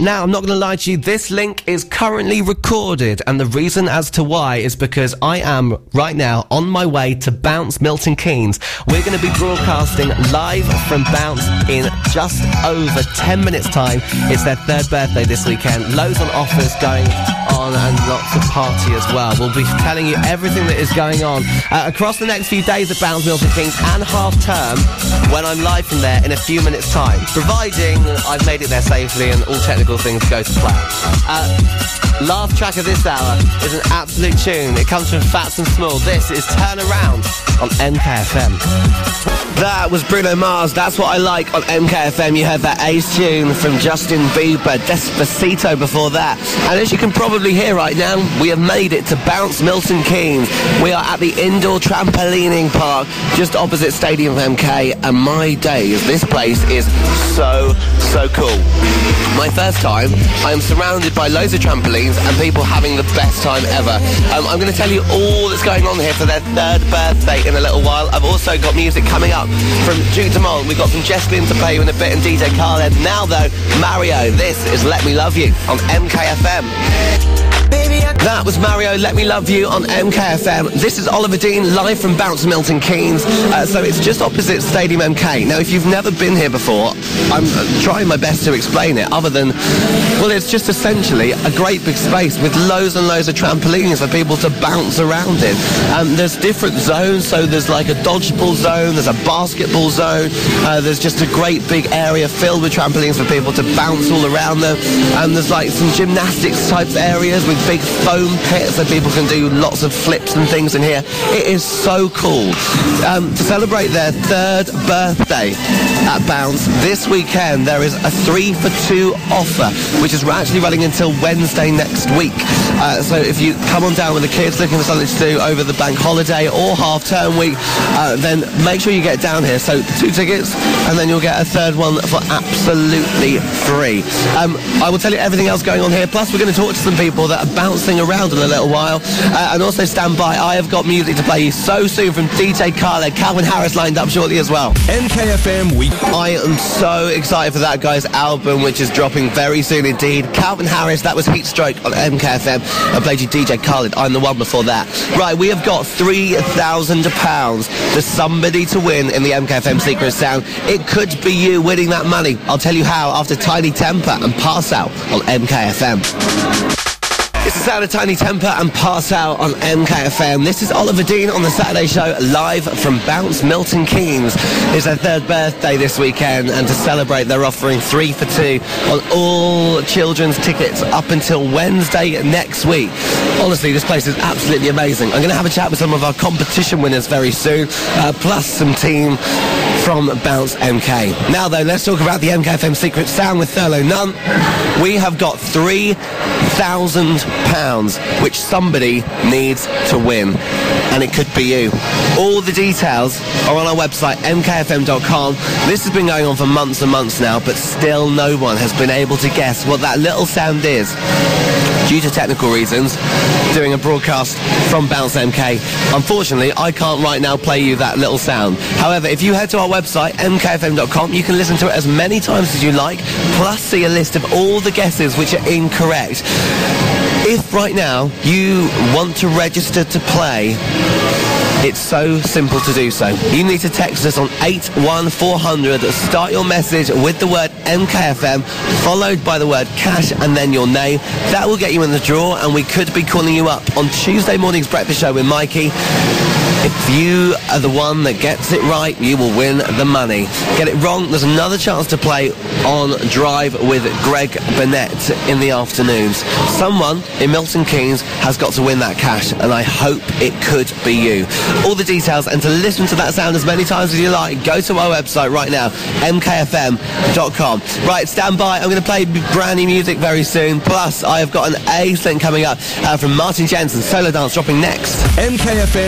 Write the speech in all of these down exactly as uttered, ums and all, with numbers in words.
Now, I'm not going to lie to you, this link is currently recorded, and the reason as to why is because I am, right now, on my way to Bounce Milton Keynes. We're going to be broadcasting live from Bounce in just over ten minutes' time. It's their third birthday this weekend. Loads on offers going on and lots of party as well. We'll be telling you everything that is going on uh, across the next few days at Bounce Milton Keynes and half term when I'm live from there in a few minutes' time, providing I've made it there safely and all technical things go to plan. Uh, last track of this hour is an absolute tune. It comes from Fats and Small. This is Turn Around on M K F M. That was Bruno Mars. That's What I Like on M K F M. You heard that ace tune from Justin Bieber, Despacito before that. And as you can probably hear right now, we have made it to Bounce Milton Keynes. We are at the indoor trampolining park just opposite Stadium M K, and my days, this place is so, so cool. My first time, I am surrounded by loads of trampolines and people having the best time ever. Um, I'm going to tell you all that's going on here for their third birthday in a little while. I've also got music coming up from Duke Dumont. We've got some Jess Glynn to play you in a bit and D J Khaled. Now though, Mario, this is Let Me Love You on M K F M. That was Mario, Let Me Love You on M K F M. This is Oliver Dean, live from Bounce Milton Keynes. Uh, so it's just opposite Stadium M K. Now, if you've never been here before, I'm uh, trying my best to explain it, other than, well, it's just essentially a great big space with loads and loads of trampolines for people to bounce around in. Um, there's different zones, so there's like a dodgeball zone, there's a basketball zone, uh, there's just a great big area filled with trampolines for people to bounce all around them. And there's like some gymnastics type areas with big foam pits so people can do lots of flips and things in here. It is so cool. Um, to celebrate their third birthday at Bounce this weekend, there is a three for two offer, which is actually running until Wednesday next week. Uh, so if you come on down with the kids looking for something to do over the bank holiday or half term week, uh, then make sure you get down here. So two tickets and then you'll get a third one for absolutely free. Um, I will tell you everything else going on here, plus we're going to talk to some people that are bouncing around in a little while, uh, and also stand by. I have got music to play you so soon from D J Khaled. Calvin Harris lined up shortly as well. M K F M Week. I am so excited for that guy's album, which is dropping very soon indeed. Calvin Harris, that was Heatstroke on M K F M. I played you D J Khaled. I'm the one before that. Right, we have got three thousand pounds for somebody to win in the M K F M Secret Sound. It could be you winning that money. I'll tell you how after Tiny Temper and Pass Out on M K F M. It's the sound of Tiny Temper and Pass Out on M K F M. This is Oliver Dean on the Saturday Show, live from Bounce Milton Keynes. It's their third birthday this weekend, and to celebrate, they're offering three for two on all children's tickets up until Wednesday next week. Honestly, this place is absolutely amazing. I'm going to have a chat with some of our competition winners very soon, uh, plus some team from Bounce M K. Now though, let's talk about the M K F M Secret Sound with Thurlow Nunn. We have got three thousand pounds, which somebody needs to win, and it could be you. All the details are on our website, m k f m dot com. This has been going on for months and months now, but still no one has been able to guess what that little sound is. Due to technical reasons, doing a broadcast from Bounce M K, unfortunately, I can't right now play you that little sound. However, if you head to our website, m k f m dot com, you can listen to it as many times as you like, plus see a list of all the guesses which are incorrect. If right now you want to register to play, it's so simple to do so. You need to text us on eight one four hundred, start your message with the word M K F M, followed by the word cash and then your name. That will get you in the draw, and we could be calling you up on Tuesday morning's breakfast show with Mikey. If you are the one that gets it right, you will win the money. Get it wrong, there's another chance to play on Drive with Greg Burnett in the afternoons. Someone in Milton Keynes has got to win that cash, and I hope it could be you. All the details, and to listen to that sound as many times as you like, go to our website right now, m k f m dot com. Right, stand by. I'm going to play brand new music very soon. Plus, I have got an A thing coming up uh, from Martin Jensen. Solo Dance dropping next. M K F M Weekend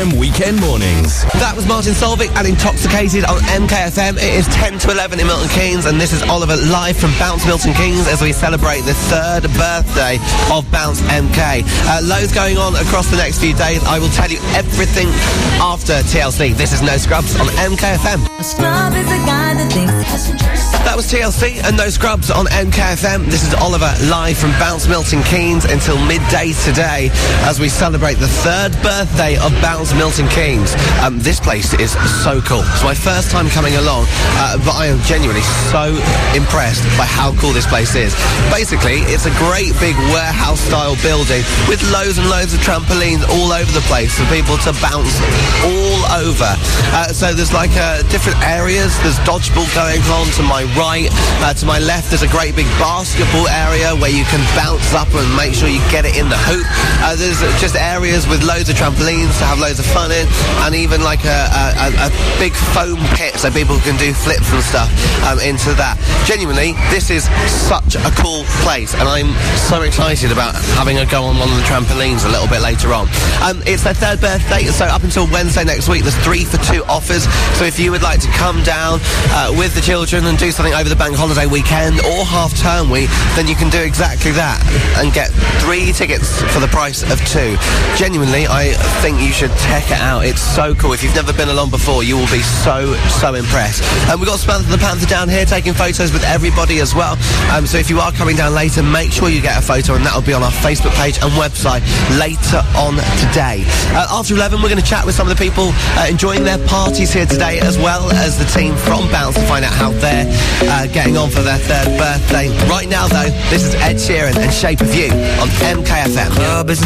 Weekend mornings. That was Martin Solveig and Intoxicated on M K F M. It is ten to eleven in Milton Keynes, and this is Oliver live from Bounce Milton Keynes as we celebrate the third birthday of Bounce M K. Uh, loads going on across the next few days. I will tell you everything after T L C. This is No Scrubs on M K F M. A scrub is a guy that thinks passengers. That was T L C and No Scrubs on M K F M. This is Oliver live from Bounce Milton Keynes until midday today as we celebrate the third birthday of Bounce Milton Keynes. Um, this place is so cool. It's my first time coming along, uh, but I am genuinely so impressed by how cool this place is. Basically, it's a great big warehouse-style building with loads and loads of trampolines all over the place for people to bounce all over. Uh, so there's like uh, different areas. There's dodgeball going on to my right. Uh, to my left, there's a great big basketball area where you can bounce up and make sure you get it in the hoop. Uh, there's just areas with loads of trampolines to have loads of fun in, and even like a, a, a big foam pit so people can do flips and stuff um, into that. Genuinely, this is such a cool place, and I'm so excited about having a go on one of the trampolines a little bit later on. Um, it's their third birthday, so up until Wednesday next week, there's three for two offers. So if you would like to come down uh, with the children and do something over the bank holiday weekend or half-term week, then you can do exactly that and get three tickets for the price of two. Genuinely, I think you should check it out. It's so cool. If you've never been along before, you will be so, so impressed. And we've got Samantha the Panther down here taking photos with everybody as well. Um, so if you are coming down later, make sure you get a photo, and that'll be on our Facebook page and website later on today. Uh, after eleven, we're going to chat with some of the people uh, enjoying their parties here today, as well as the team from Bounce, to find out how they're uh, getting on for their third birthday. Right now, though, this is Ed Sheeran and Shape of You on M K F M.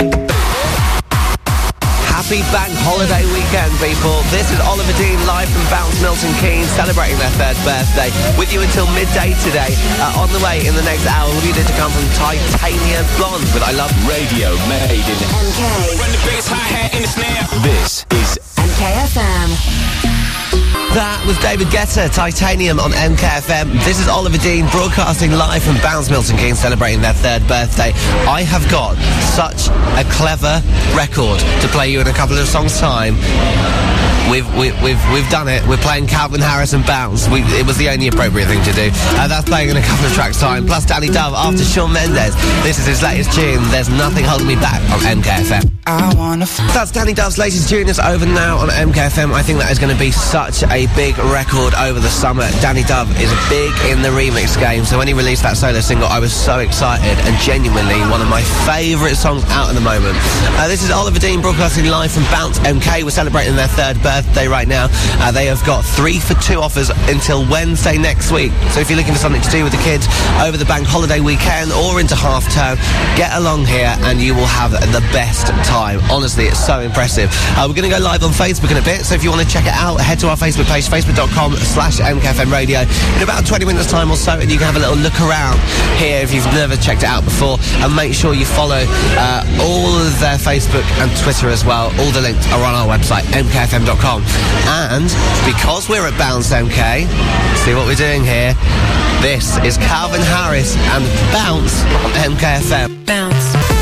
Happy Bank Holiday weekend, people. This is Oliver Dean live from Bounce Milton Keynes, celebrating their third birthday with you until midday today. Uh, on the way in the next hour, we'll be there to come from Titanium Blonde with I Love Radio made in M K. Run the biggest hi-hat in the snare. This is M K F M. That was David Guetta, Titanium on M K F M. This is Oliver Dean broadcasting live from Bounce Milton Keynes, celebrating their third birthday. I have got such a clever record to play you in a couple of songs' time. We've, we've, we've, we've done it. We're playing Calvin Harris and Bounce. We, it was the only appropriate thing to do. Uh, that's playing in a couple of tracks' time. Plus Danny Dove after Shawn Mendes. This is his latest tune, There's Nothing Holding Me Back on M K F M. I wanna f- That's Danny Dove's latest tune. It's over now on M K F M. I think that is going to be such a big record over the summer. Danny Dove is big in the remix game, so when he released that solo single, I was so excited, and genuinely one of my favourite songs out at the moment. Uh, this is Oliver Dean broadcasting live from Bounce M K. We're celebrating their third birthday right now. Uh, they have got three for two offers until Wednesday next week. So if you're looking for something to do with the kids over the bank holiday weekend or into half term, get along here and you will have the best time. Honestly, it's so impressive. Uh, we're going to go live on Facebook in a bit, so if you want to check it out, head to our Facebook page, facebook.com slash MKFM radio in about twenty minutes time or so, and you can have a little look around here if you've never checked it out before, and make sure you follow uh, all of their Facebook and Twitter as well. All the links are on our website, M K F M dot com. And because we're at Bounce M K, see what we're doing here. This is Calvin Harris and Bounce on M K F M. Bounce.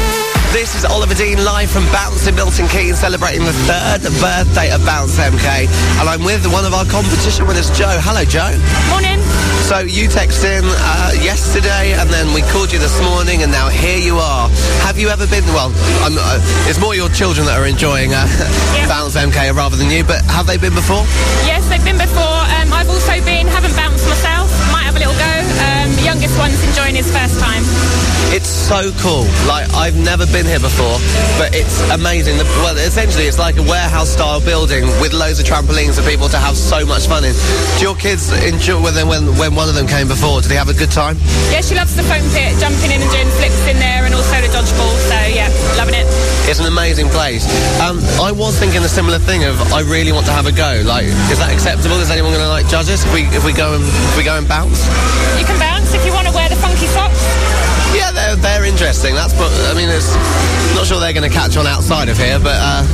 This is Oliver Dean live from Bounce in Milton Keynes, celebrating the third birthday of Bounce M K. And I'm with one of our competition winners, Joe. Hello, Joe. Morning. So you texted in uh, yesterday, and then we called you this morning, and now here you are. Have you ever been, well, I'm, uh, it's more your children that are enjoying uh, Yeah. Bounce M K rather than you, but have they been before? Yes, they've been before. Um, I've also been, haven't bounced myself. Might have a little go. Um, the youngest one's enjoying his first time. It's so cool. Like, I've never been here before, but it's amazing. The, well, essentially, it's like a warehouse-style building with loads of trampolines for people to have so much fun in. Do your kids enjoy when, they, when, when one of them came before? Did they have a good time? Yeah, she loves the foam pit, jumping in and doing flips in there, and also the dodgeball. So yeah, loving it. It's an amazing place. Um, I was thinking a similar thing of I really want to have a go. Like, is that acceptable? Is anyone going to like judge us if we if we go and if we go and bounce? You can bounce if you want to wear the funky socks. Yeah, they're they're interesting. That's what I mean. It's not sure they're going to catch on outside of here, but uh,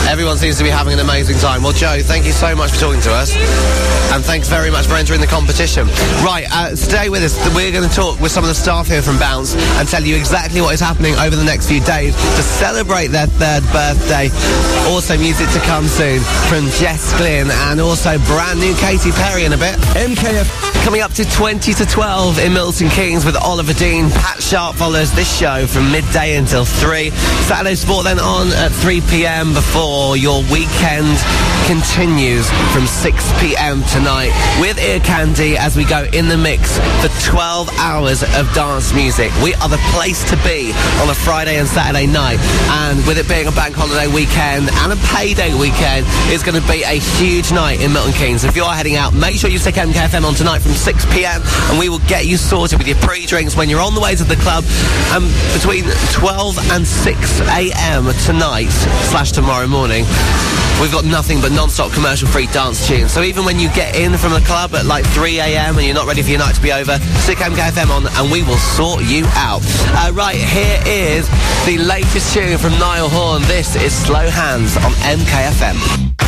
Everyone seems to be having an amazing time. Well, Joe, thank you so much for talking to us. And thanks very much for entering the competition. Right, uh, stay with us. We're going to talk with some of the staff here from Bounce and tell you exactly what is happening over the next few days to celebrate their third birthday. Also, music to come soon from Jess Glynn and also brand new Katy Perry in a bit. M K F coming up to twenty to twelve in Milton Keynes with Oliver Dean. Pat Sharp follows this show from midday until three. Saturday Sport then on at three p.m. before your weekend continues from six p.m. tonight with Ear Candy as we go in the mix for twelve hours of dance music. We are the place to be on a Friday and Saturday night, and with it being a bank holiday weekend and a payday weekend, it's going to be a huge night in Milton Keynes. If you are heading out, make sure you stick M K F M on tonight from six p.m. and we will get you sorted with your pre-drinks when you're on the way to the club. And between twelve and six a.m. tonight slash tomorrow morning, we've got nothing but non-stop commercial-free dance tunes. So even when you get in from the club at like three a.m. and you're not ready for your night to be over, stick M K F M on and we will sort you out. Uh, right, here is the latest tune from Niall Horn. This is Slow Hands on M K F M.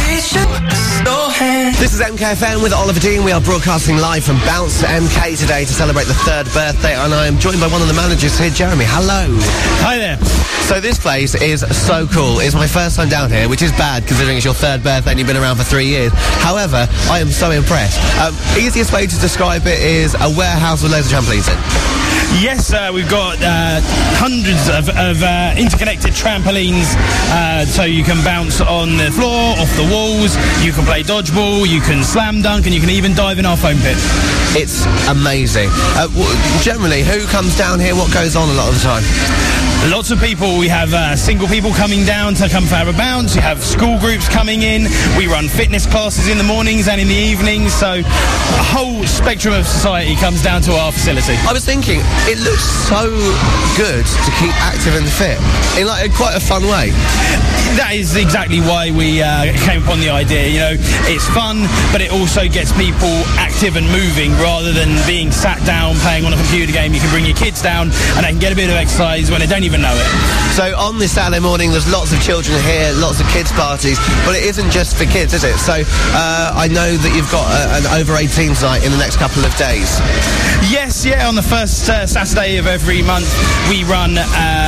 This is M K F M with Oliver Dean. We are broadcasting live from Bounce M K today to celebrate the third birthday, and I am joined by one of the managers here, Jeremy. Hello. Hi there. So this place is so cool. It's my first time down here, which is bad considering it's your third birthday and you've been around for three years. However, I am so impressed. Um, easiest way to describe it is a warehouse with loads of trampolines in. Yes, uh, we've got uh, hundreds of, of uh, interconnected trampolines, uh, so you can bounce on the floor, off the walls, you can play dodgeball, you can slam dunk, and you can even dive in our foam pit. It's amazing. Uh, w- generally, who comes down here? What goes on a lot of the time? Lots of people. We have uh, single people coming down to come for a bounce. We have school groups coming in. We run fitness classes in the mornings and in the evenings. So a whole spectrum of society comes down to our facility. I was thinking, it looks so good to keep active and fit in like a, quite a fun way. That is exactly why we uh, came upon the idea. You know, it's fun, but it also gets people active and moving rather than being sat down playing on a computer game. You can bring your kids down and they can get a bit of exercise when they don't even know it. So on this Saturday morning, there's lots of children here, lots of kids parties, but it isn't just for kids, is it? So uh, I know that you've got a, an over eighteens night in the next couple of days. Yes, yeah. On the first uh, Saturday of every month, we run uh,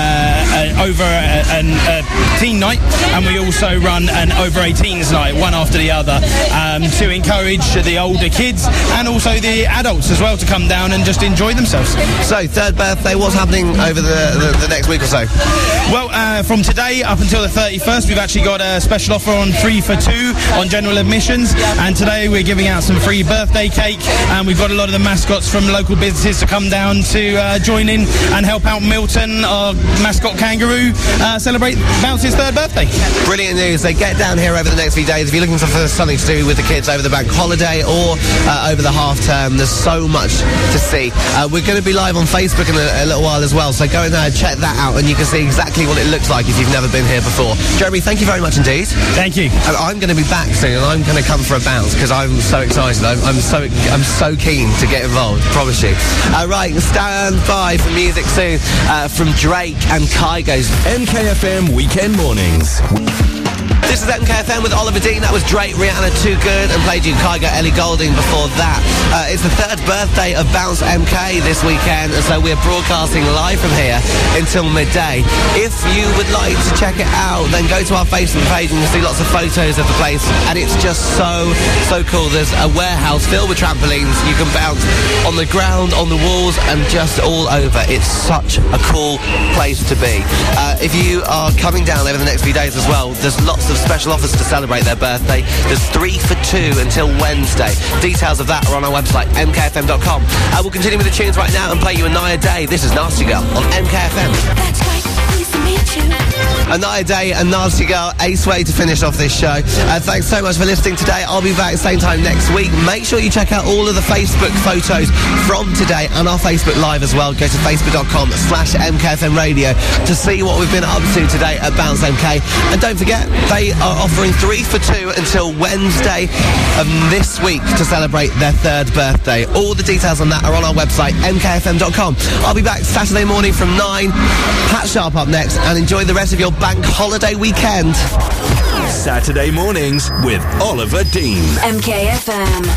an over a, an, a teen night, and we also run an over eighteens night, one after the other, um, to encourage the older kids and also the adults as well to come down and just enjoy themselves. So third birthday, what's happening over the, the, the next week or so? Well, uh, from today up until the thirty-first, we've actually got a special offer on three for two on general admissions, and today we're giving out some free birthday cake, and we've got a lot of the mascots from local businesses to come down to uh, join in and help out Milton, our mascot kangaroo, uh, celebrate Bounce's third birthday. Brilliant news. They get down here over the next few days. If you're looking for something to do with the kids over the bank holiday or uh, over the half term, there's so much to see. Uh, we're going to be live on Facebook in a, a little while as well, so go and uh, check that out and you can see exactly what it looks like if you've never been here before. Jeremy, thank you very much indeed. Thank you. And I'm going to be back soon and I'm going to come for a bounce because I'm so excited. I'm, I'm so I'm so keen to get involved, promise you. Uh, right, stand by for music soon uh, from Drake and Kygo's M K F M Weekend Mornings. This is M K F M with Oliver Dean. That was Drake, Rihanna, Too Good, and played you Kygo, Ellie Goulding before that. Uh, it's the third birthday of Bounce M K this weekend, and so we're broadcasting live from here until midday. If you would like to check it out, then go to our Facebook page and you'll see lots of photos of the place, and it's just so, so cool. There's a warehouse filled with trampolines. You can bounce on the ground, on the walls, and just all over. It's such a cool place to be. Uh, if you are coming down over the next few days as well, there's lots of special offers to celebrate their birthday. There's three for two until Wednesday. Details of that are on our website, m k f m dot com. Uh, we'll continue with the tunes right now and play you Anaya Day. This is Nasty Girl on M K F M. That's right, pleased to meet you. Anaya Day and Nasty Girl, ace way to finish off this show. Uh, thanks so much for listening today. I'll be back same time next week. Make sure you check out all of the Facebook photos from today and our Facebook Live as well. Go to facebook dot com slash M K F M radio to see what we've been up to today at Bounce M K. And don't forget, they are offering three for two until Wednesday of this week to celebrate their third birthday. All the details on that are on our website, m k f m dot com. I'll be back Saturday morning from nine. Pat Sharp up next, and enjoy the rest of your bank holiday weekend. Saturday mornings with Oliver Dean. M K F M.